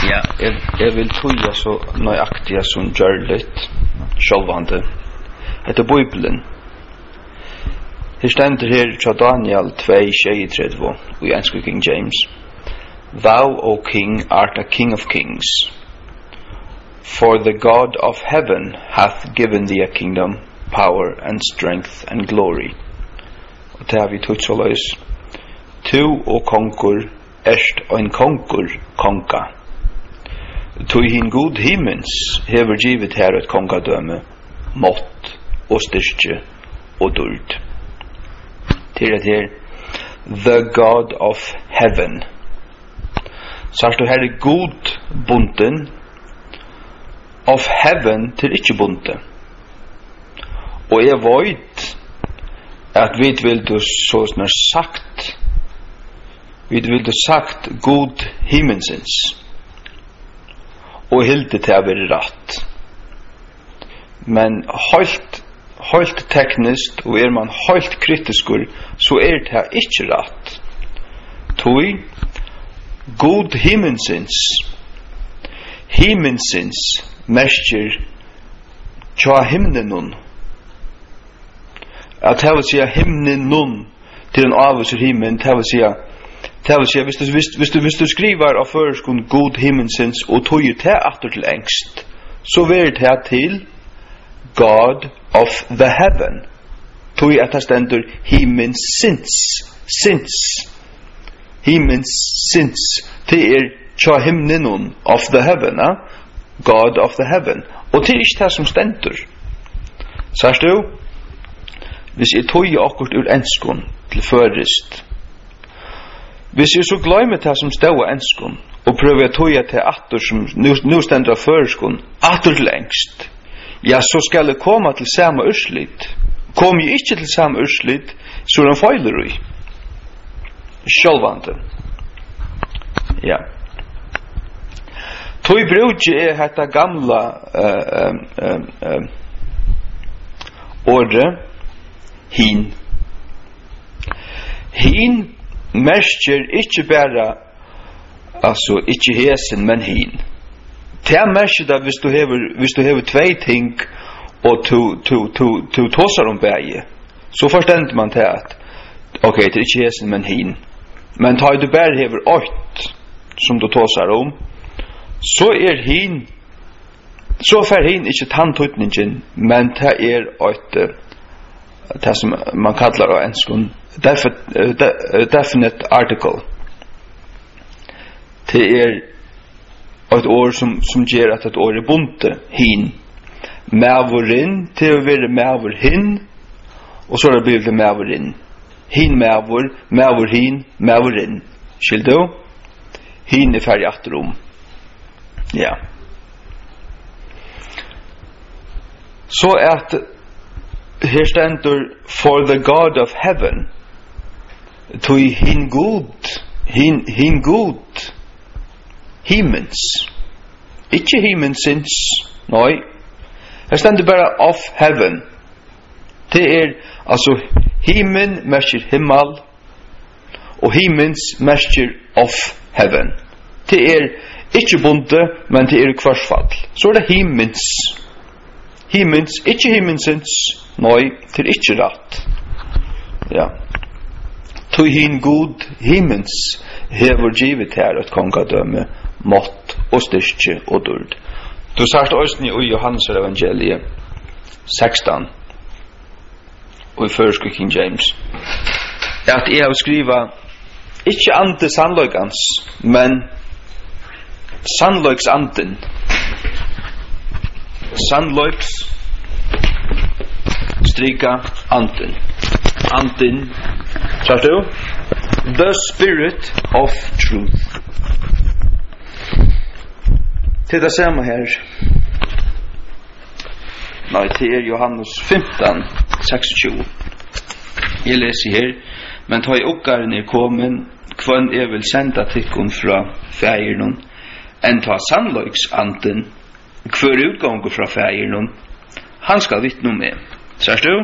Ja, jeg vil tøya så nøyaktiga som gjørligt, sjálvande. Hetta Bibelen. Her stendur her fra Daniel 2:33 i engelsk King James. Thou, O King, art a King of kings. For the God of heaven hath given thee a kingdom, power and strength and glory. Og det har vi tøtt så løs. Tu, O konkur, erst ein konkur konka. Tui hin god himmens hever givet her et kongadøme, mått og styrke og duld. Til at her, the God of heaven. Så du her er god bunten, of heaven til ikke bunte. Og jeg vet at vi vil du så snart sagt, vi vil du sagt god himmelsens, og hilde til å være rett. Men helt teknisk, og man helt kritisk, så det ikke rett. Tui, god himmelsens mestjer tja himnenon. At det vil si himnenon til en avviser himmel, det vil si hvis du skriver av føreskon god himmelsens og tøyer til atter til engst, så vil det til God of the heaven. Tøy at det stender himmelsens. Det tja himnenon of the heaven, God of the heaven. Og det ikke det som stender. Sørst du? Hvis jeg tøyer akkurat ur enskon til førest, hvis jeg så glemmer det som stod enskon, og prøver å tøye til atter som nu stender av føreskon, atter til engst, ja, så skal jeg komme til samme urslit. Kom jeg ikke til samme urslit, så den feiler i. Sjølvande. Ja. Tøy brukje dette gamla ordet hin. Hin mestjer ikke bare, altså ikke hesen, men hin. Det mestjer da hvis du hever tvei ting, og to tåsar begge, så forstender man til at, ok, det er ikke hesen, men hin. Men tar du bare hever 8, som du tåsar så hin, så fer hin ikke tanntutningen, men det det som man kallar av enskon definite article. Det et ord som gjør at et ord er bunte, hin. Mævorin til å være mævor hin, og så blir det mævorin. Hin mævor, mævor hin, mævorin. Skill du? Hin er ferdig atterom. Ja. Så at her stendur for the God of heaven, tui hin god, himmens, ikke himmensins, nei, her stendur bara of heaven, det altså himmen mestjer himmel, og himmens mestjer of heaven, det ikke bunte, men det kvarsfall, så det himmens, ikke himmensins, nei, til ikke rett. Ja. Tui hin god himmens hever givet her et kongadømme, mått og styrke og duld. Du sagt òsni i Johannes evangeliet 16 og i først King James at jeg har skriva ikke ante sannløygans, men sannløygsanden. Sannløygs strika anden. Anden, sagt du? The Spirit of Truth. Til det samme her. Nei, til Johannes 15, 26. Jeg leser her. Men ta i okkaren kommen, kvann vil senda tikkun fra fægirnun, enn ta sannløygsanden, hver utgångu fra fægirnun, han skal vittna med. Sørst du?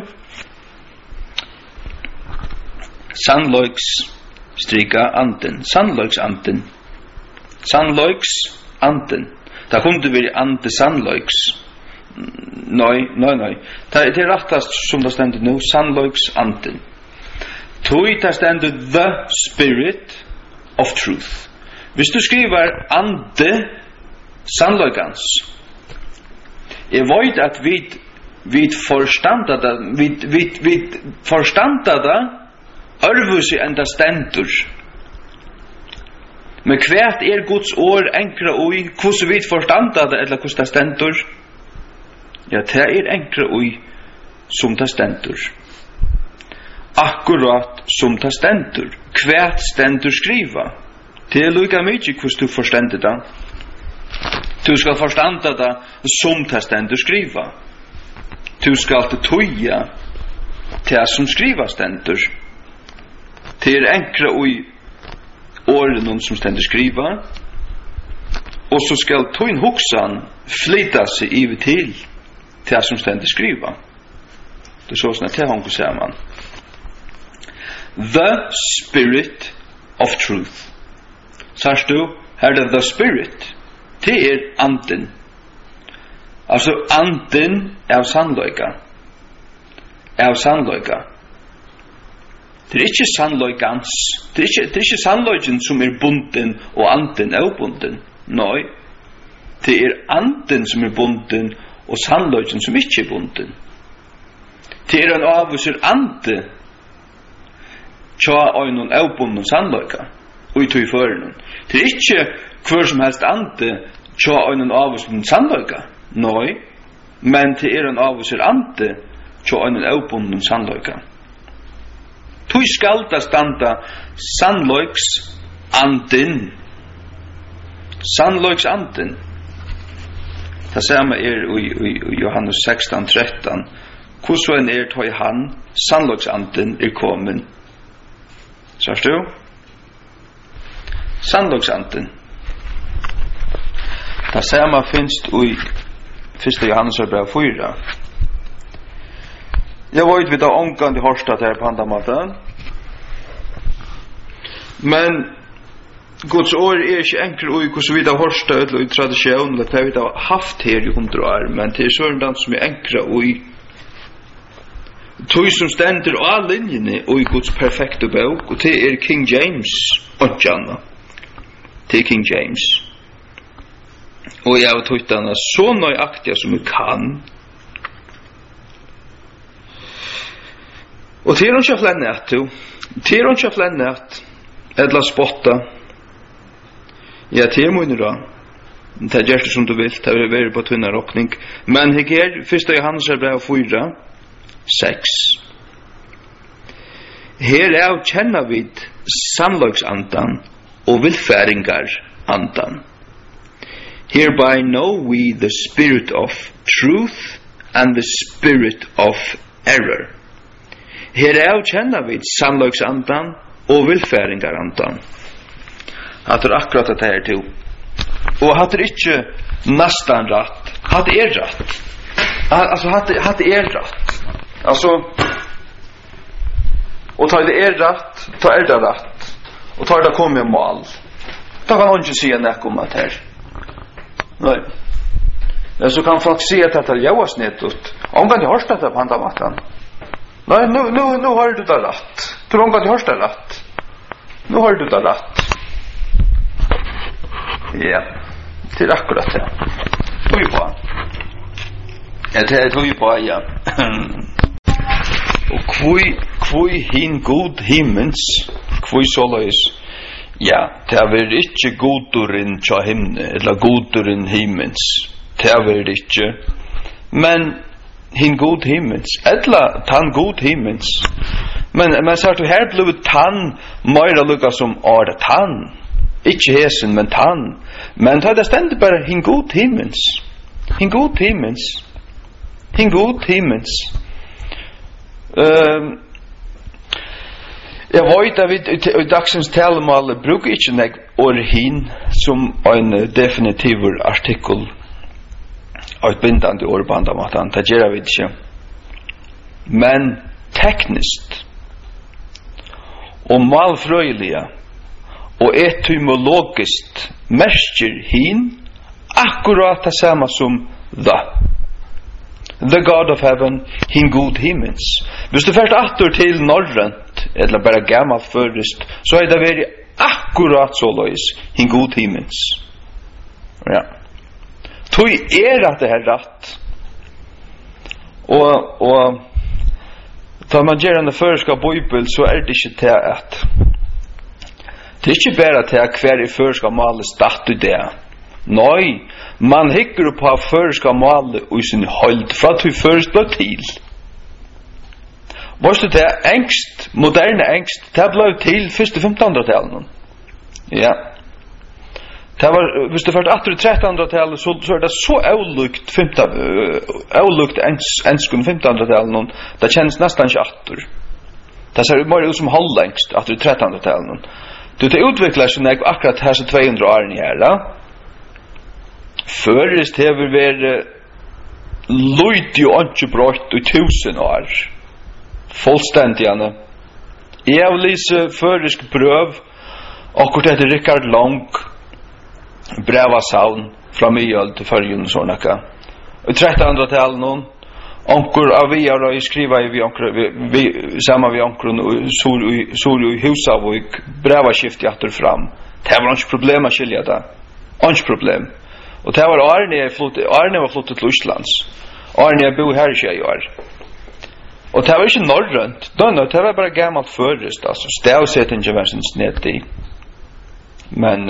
Sannløygs strika anden. Sannløygsanden. anden. Det kunde bli ande sannløyks. Nei. Det er rettast som det stendur nu, sannløyks anden. Tui det stendur the spirit of truth. Hvis du skriver ande sannløykans, jeg vet at vi forstanda det örvusi enda stendur. Men hvert Guds år enkra ui, hvordan vi forstanda det, eller hvordan det stendur? Ja, det enkra ui som det stendur. Akkurat som det stendur. Hvert stendur skriva. Det lukka mykje hvordan du forstender det. Du skal forstanda det som det stendur skriva. Du skal tøya det som skriva stendur. Det enkra ui åren som stendur skriva, og så skal tøyn hoksan flyta seg iver til det som stendur skriva. Det er sånn at det hongur saman. The spirit of truth. Sars du, her er the spirit. Det anden. Altså anden av sannløyga. Det er ikke sannløygans. Det er ikke sannløygen som bunden og anden bunden. Nei. Det er anden som bunden og sannløygen som ikke bunden. Det er en avvisur ande tja øynun avbunden sannløyga og i tøy førenun. Det er ikke hver som helst ande tja øynun avvisur sannløyga. Nei. Men det er en avvisur ande tja øynun avbunden sannløyga. Tui skal da standa sannløyks anden. Sannløyks anden. Det samme i Johannes 16:13. Hvordan tøy han, sannløyks anden kommen. Sørst du? Sannløyks anden. Det samme finst i 1. Johannes brev 4. Jeg vet vi da omgående hårstad her på handamaten. Men Guds år er ikke enkel ui hvordan vi da hårstad eller i tradisjon, eller det vi da haft her i 100 år, men det er sånn som er enkla ui tog som stender av linjene ui Guds perfekte bok, og det er King James og Janna. Det er King James. Og jeg har tog denne så nøyaktig som vi kan. Og til hun ikke flennett, til hun ikke flennett, edla spotta, ja, til munner da, det er gjerst som du vil, det er vært på tunna råkning, men her, 1. Johannes brev 4:6. Her kjenna vid sannløgsandan og vilfæringar andan. Hereby know we the spirit of truth and the spirit of error. Her kjenna vid sannløgsandan og vilfæringar andan. Hatt akkurat det her til. Og hatt ikke nastan ratt. Hatt ratt. Altså hatt ratt. Altså, og ta det ratt, ta det ratt. Og ta det kom med mål. Da kan han ikke si nek om at her. Nei. Så kan folk si at dette er jævasnitt ut. Om kan de hørst dette på handamatten. Nei, nu har du det ratt. Tror om kan de hørst det ratt. Nu har du det ratt. Ja, det er akkurat det. Tog på. Ja, det er tog på, ja. Og kvui hin god himmens, kvui såleis, ja, det er vel ikke godurinn tja himne, eller godurinn himmens, det er vel ikke, men hin god himmens, eller tann god himmens, men sagt du, her blev tann meira lukka som året tann, ikke hesen, men tann, men det stendig bare hin god himmens, hin god himmens, hin god himmens. Jeg vet at vi i dagsens talemål bruker ikke nek år hin som en definitiv artikkel av et bindande årbandamatan, det gjør vi ikke. Men tekniskt og malfrøyelige og etymologiskt merker hin akkurat det samma som the God of heaven, hin god himmels. Hvis du først atter til norrønt, eller bare gammalt først, så det vært akkurat så løys, hin god himmels. Ja. Tog at det her rett. Og da man gjør den førska bibel, så det ikke til at det ikke bare til at hver i førska males datt i det. Nei, man hikker på førska male i sin hold fra til først ble til. Måste det engst, moderne engst, det ble til først i 1500-tallet. Ja. Det var, hvis det først atter i 1300-tallet, så det så avlukt enskun 1500-tallet, det kjennes nesten ikke atter. Det ser mer ut som halvlengst atter i 1300-tallet. Det utvikler seg akkurat her 200 årene her, da. Først hever vært løyt jo ikke brøtt i 1000 år. Fullstendigane. Jeg vil lise først prøv, akkurat etter Richard Long, brevasavn fra Myhjøl til Førjun og sånn akka. I 1300-tallet noen, onkur av vi har skriva vi sammen vi onkur og i Husavik brevaskift i atter fram. Det var ikke problem å skilja det. Ikke problem. Og det var Arne var flottet til Østlands. Arne bo her i 20 år. Og det var ikke norrønt. Det var bare gammalt først. Altså, stavsettingen var sin snett i. Men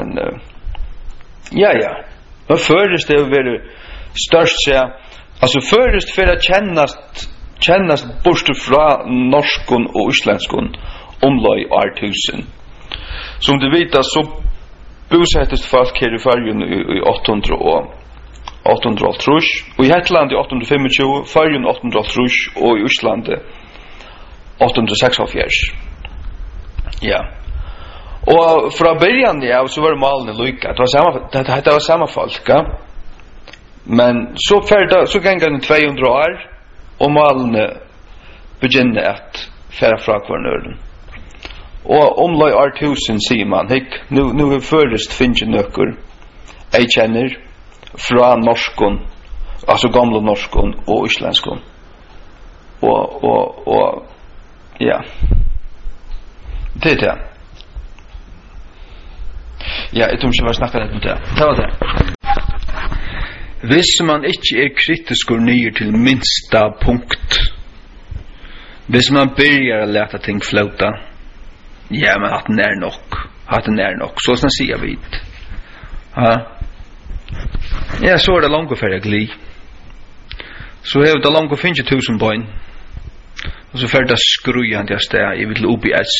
ja. Men først det var størst seg. Altså først for å kjennast bort fra norskon og islandskon omløy år 1000. Som du vet, så bosettest folk her i Førjun i 800 og 830, og i Hetland i 825, Førjun 830 og i Island 876. Ja. Og fra början av så var malene lykka. Det var samme folk, ja. Men så ganger det 200 år, og malene begynner at færa fra hver nøren. Og omløy år 1000 sier man, nu har først finnes nøkker jeg kjenner fra norskon, altså gamle norskon og islandskon. Og ja, det det. Ja, jeg tror ikke jeg snakker litt med det. Det var det. Hvis man ikke kritisk nye til minsta punkt, hvis man börjar leta ting flauta, ja, men at den nok, så sånn sier vi. Ja, så det langt for jeg gli. Så har det langt finnes 1000 bøyn, og så fer det skrujande av sted, jeg vil OBS.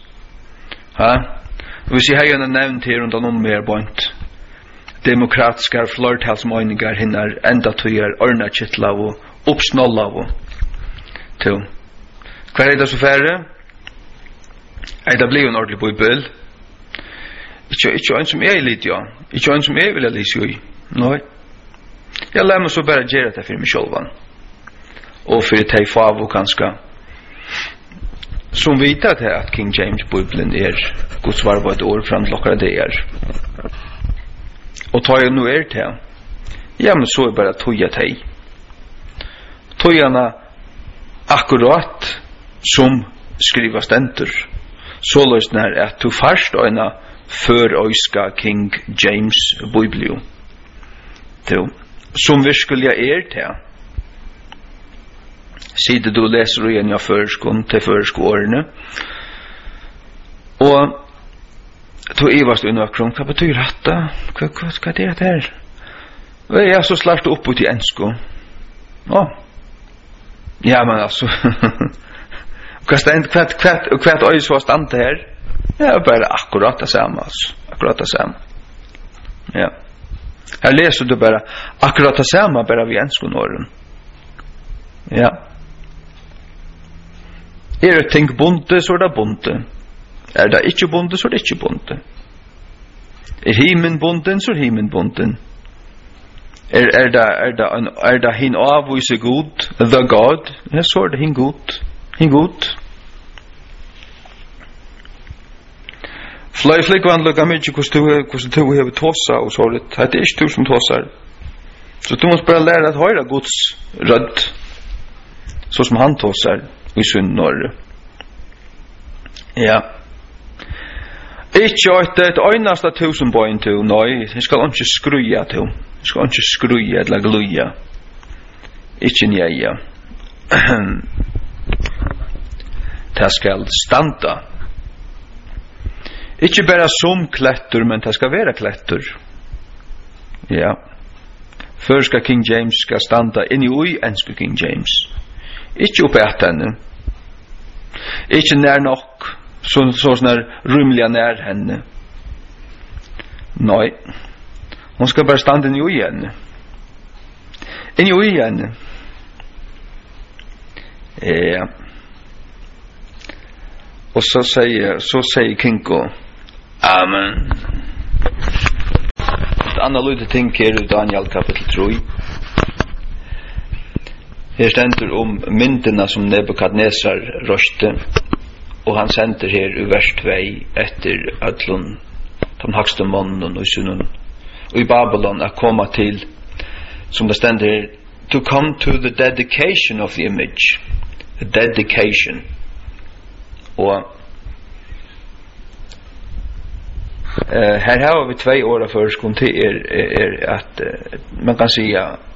Hvis jeg har nevnt her under mer bøynt, demokratiska flertalsmeningar hinnar enda tøyer ordna kittla og oppsnolla og to. Hva det så færre? Det blir en ordentlig bibel. Ikke en som jeg litt, ja. Ikke en som jeg vil lise jo i. Nei. Jeg lar meg så bare gjøre det for meg sjølvan. Og for det fav og kanskje. Som vet at King James Bibelen Guds var på et år fram til akkurat det Og tar jeg nu til, ja, men så bare tøya teg. Tøyana akkurat som skriva stendur. Så løsner at du først øyna førøyska King James Biblio. Som virkelig til. Siden du leser igjen av førskon til førskårene. Og to ivast under kron, hva betyr dette? Hva det her? Jeg er så slart opp ut i ensko. Ja, men altså, hva øy så stand her? Ja, bare akkurat det samme, altså. Akkurat det samme. Ja. Her leser du bare akkurat det samme, bare vi ensko nåren. Ja. Det ting bonte, så det bonte. Det ikke bonte, så det ikke bonte. Himen bonten, så himen bonten. Det hin avvise god, the God, ja, så det hin god. Fly flickvand lukka mykje hvordan du hever tåsa og så det. Det er ikke du som tåsar. Så du måste bara lära att höra Guds rödd så som han tåsar i sin norr. Ja. Ikke et øynasta tusenbøyen til, nei, jeg skal ikke skruja til. Jeg skal ikke skruja eller gluja. Ikke njeia. Det skal standa. Ikke bare som klettur, men det skal være klettur. Ja. Først skal King James skal standa inn i ui enske King James. Ikke oppe etter henne. Ikke nær nok. Sånn er rymliga nær henne. Nei. Hon skal bare standa inn i ui henne. Inn i ui henne. Ja. Og så sier Kinko Amen. Et annet lite ting her i Daniel kapitel 3. Her stender om myndene som Nebukadnesar røste, og han sender her i vers 2 etter ødlun, de hakste månen og sunnen, og i Babylon er komma til, som det stender her, to come to the dedication of the image. The dedication. Og her har vi 2 år først kom til at man kan si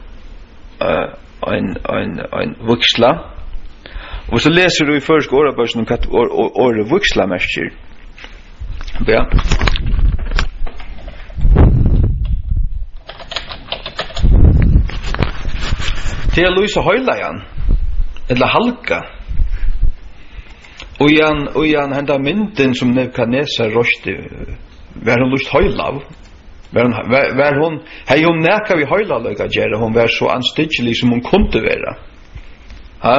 en vuxla. Og så leser du i første året hva året vuxla merker. Ja. Til å lyse høyleien eller halka. Og igjen henda mynden som Nebukadnesar røste var hun lyst høylav. Var hun hei hun neka vi høylaløyga gjerra, hun var så anstidselig som hun kunde være. Ha?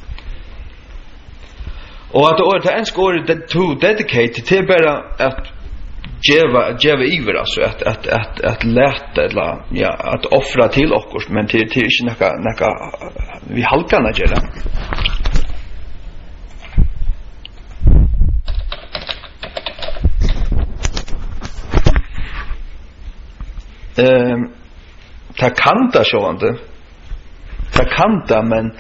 Og at det enske året to dedicate til bare at djeva iver, altså at lete, eller ja, at offra til okkurs, men til ikke nekka vi halkana gjerra. Det kan da sjående. Det kan da, men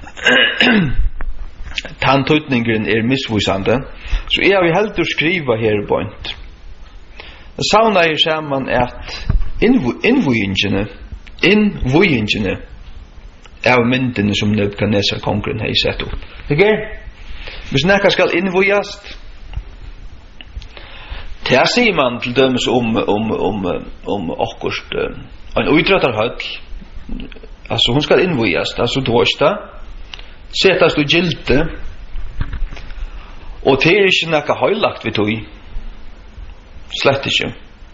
tantutningen missvisande. Så jeg vil helst skriva her på en. Savna jeg sammen at innvujingene av myndene som Nebukadnesar kongren har sett opp. Ikke? Hvis nekka skal innvujast, det sier man til dømes om akkurst en utrøttarhøll, altså hun skal innvujast, altså dårsta, setast du gilde, og det ikke nekka høylagt vi tog, slett ikke.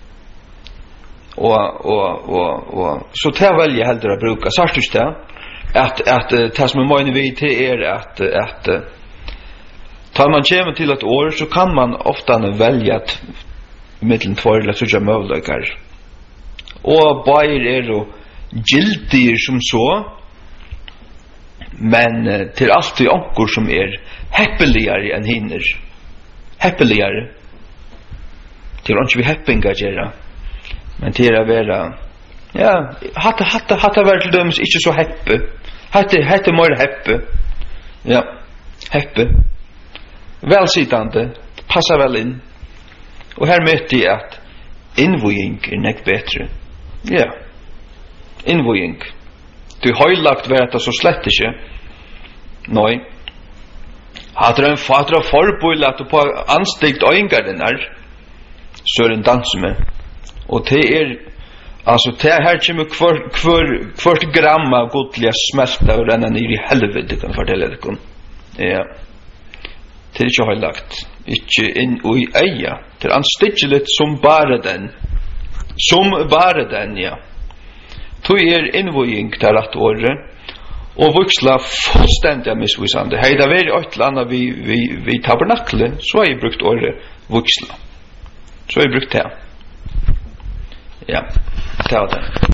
Og så det velger heller å bruka, sartus det, at det som er vi til at tar man kommer til et år, så kan man ofta velja mittlen 2 eller 3 møvløykar. Og bare og gildir som så, men til alltid onkur som heppeligare enn hinner. Heppeligare. Til onkur vi heppinga gjerra. Men til å være, ja, hatta vært til dømes ikke så heppe. Hatta mer heppe. Ja, heppe. Velsidande, passa vel inn. Og her møtte jeg at innvojing nekk betre. Ja, innvojing. Du høylagt vært det så slett ikke. Nei. Hadde en fader av forbøyl at du på anstikt øyngarden så en dans med. Og det altså det her kommer hvert gram av godlige smelta og renna ned i helvete, kan fortelle dere. Ja. Det ikke høylagt. Ikke inn og i eia. Det anstidselig som bare den. Som bare den, ja. Tog innvojing til rett året, og vuxla fullstendig misvisande. Hei, det var et eller annet vi tabernakle, så har jeg brukt året vuxla. Så har jeg brukt det. Ja, det var det.